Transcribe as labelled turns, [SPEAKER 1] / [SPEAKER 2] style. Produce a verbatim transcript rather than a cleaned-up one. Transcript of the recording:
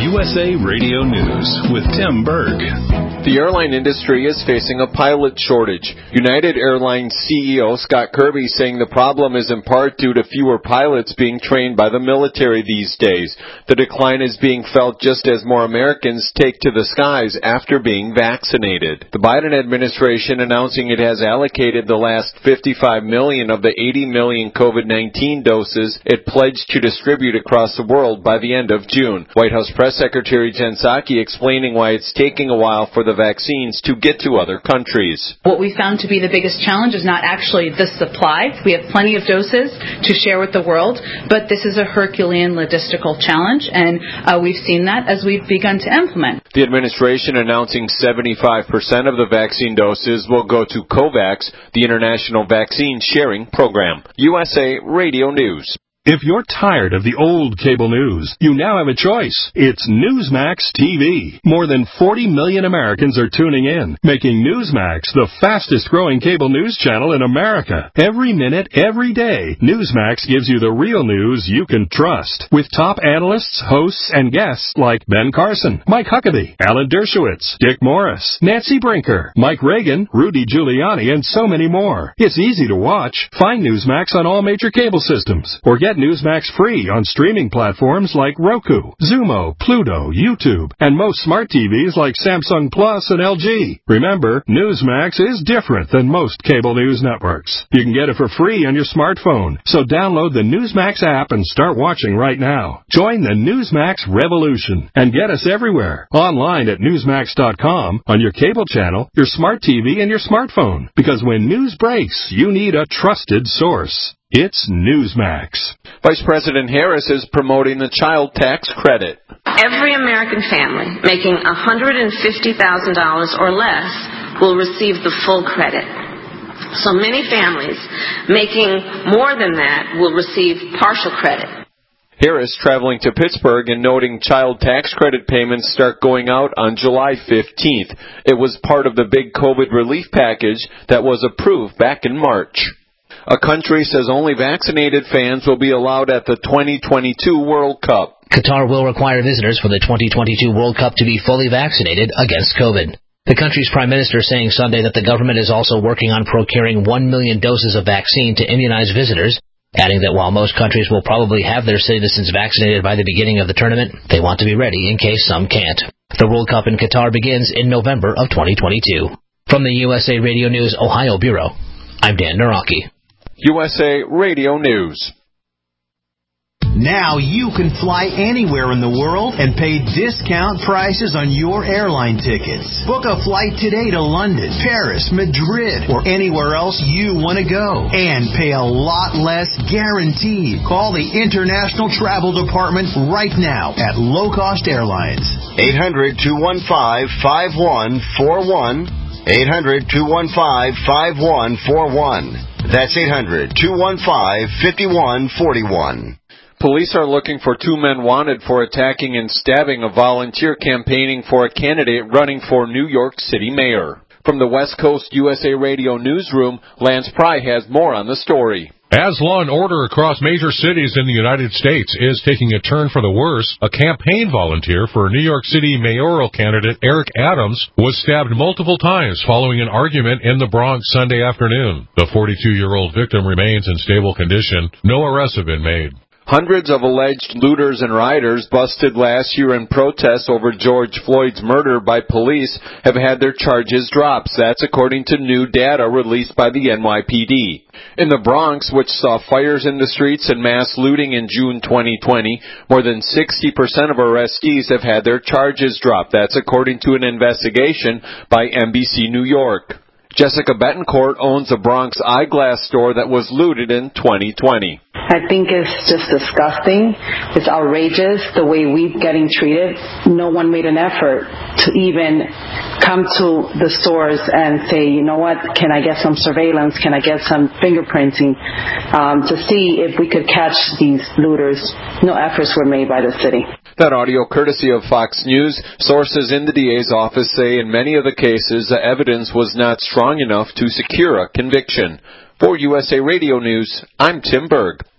[SPEAKER 1] U S A Radio News with Tim Berg.
[SPEAKER 2] The airline industry is facing a pilot shortage. United Airlines C E O Scott Kirby saying the problem is in part due to fewer pilots being trained by the military these days. The decline is being felt just as more Americans take to the skies after being vaccinated. The Biden administration announcing it has allocated the last fifty-five million of the eighty million COVID nineteen doses it pledged to distribute across the world by the end of June. White House Press Secretary Jen Psaki explaining why it's taking a while for the vaccines to get to other countries.
[SPEAKER 3] What we found to be the biggest challenge is not actually the supply. We have plenty of doses to share with the world, but this is a Herculean logistical challenge, and uh, we've seen that as we've begun to implement.
[SPEAKER 2] The administration announcing seventy-five percent of the vaccine doses will go to COVAX, the International Vaccine Sharing Program. U S A Radio News.
[SPEAKER 4] If you're tired of the old cable news, you now have a choice. It's Newsmax T V. More than forty million Americans are tuning in, making Newsmax the fastest-growing cable news channel in America. Every minute, every day, Newsmax gives you the real news you can trust. With top analysts, hosts, and guests like Ben Carson, Mike Huckabee, Alan Dershowitz, Dick Morris, Nancy Brinker, Mike Reagan, Rudy Giuliani, and so many more. It's easy to watch. Find Newsmax on all major cable systems, or get Newsmax free on streaming platforms like Roku, Zumo, Pluto, YouTube, and most smart T Vs like Samsung Plus and L G. Remember, Newsmax is different than most cable news networks. You can get it for free on your smartphone, so download the Newsmax app and start watching right now. Join the Newsmax revolution and get us everywhere. Online at Newsmax dot com, on your cable channel, your smart T V, and your smartphone. Because when news breaks, you need a trusted source. It's Newsmax.
[SPEAKER 2] Vice President Harris is promoting the child tax credit.
[SPEAKER 5] Every American family making one hundred fifty thousand dollars or less will receive the full credit. So many families making more than that will receive partial credit.
[SPEAKER 2] Harris traveling to Pittsburgh and noting child tax credit payments start going out on July fifteenth. It was part of the big COVID relief package that was approved back in March. A country says only vaccinated fans will be allowed at the twenty twenty-two World Cup.
[SPEAKER 6] Qatar will require visitors for the twenty twenty-two World Cup to be fully vaccinated against COVID. The country's prime minister saying Sunday that the government is also working on procuring one million doses of vaccine to immunize visitors, adding that while most countries will probably have their citizens vaccinated by the beginning of the tournament, they want to be ready in case some can't. The World Cup in Qatar begins in November of twenty twenty-two. From the U S A Radio News Ohio Bureau, I'm Dan Naraki.
[SPEAKER 2] U S A Radio News.
[SPEAKER 7] Now you can fly anywhere in the world and pay discount prices on your airline tickets. Book a flight today to London, Paris, Madrid, or anywhere else you want to go. And pay a lot less guaranteed. Call the International Travel Department right now at Low Cost Airlines.
[SPEAKER 8] eight hundred, two one five, five one four one. eight hundred, two one five, five one four one. That's eight hundred, two one five, five one four one.
[SPEAKER 2] Police are looking for two men wanted for attacking and stabbing a volunteer campaigning for a candidate running for New York City mayor. From the West Coast U S A Radio Newsroom, Lance Pry has more on the story.
[SPEAKER 9] As law and order across major cities in the United States is taking a turn for the worse, a campaign volunteer for New York City mayoral candidate Eric Adams was stabbed multiple times following an argument in the Bronx Sunday afternoon. The forty-two-year-old victim remains in stable condition. No arrests have been made.
[SPEAKER 2] Hundreds of alleged looters and rioters busted last year in protests over George Floyd's murder by police have had their charges dropped. That's according to new data released by the N Y P D. In the Bronx, which saw fires in the streets and mass looting in June twenty twenty, more than sixty percent of arrestees have had their charges dropped. That's according to an investigation by N B C New York. Jessica Betancourt owns a Bronx eyeglass store that was looted in twenty twenty.
[SPEAKER 10] I think it's just disgusting. It's outrageous the way we're getting treated. No one made an effort to even come to the stores and say, you know what, can I get some surveillance? Can I get some fingerprinting um, to see if we could catch these looters? No efforts were made by the city.
[SPEAKER 2] That audio courtesy of Fox News. Sources in the D A's office say in many of the cases the evidence was not strong enough to secure a conviction. For U S A Radio News, I'm Tim Berg.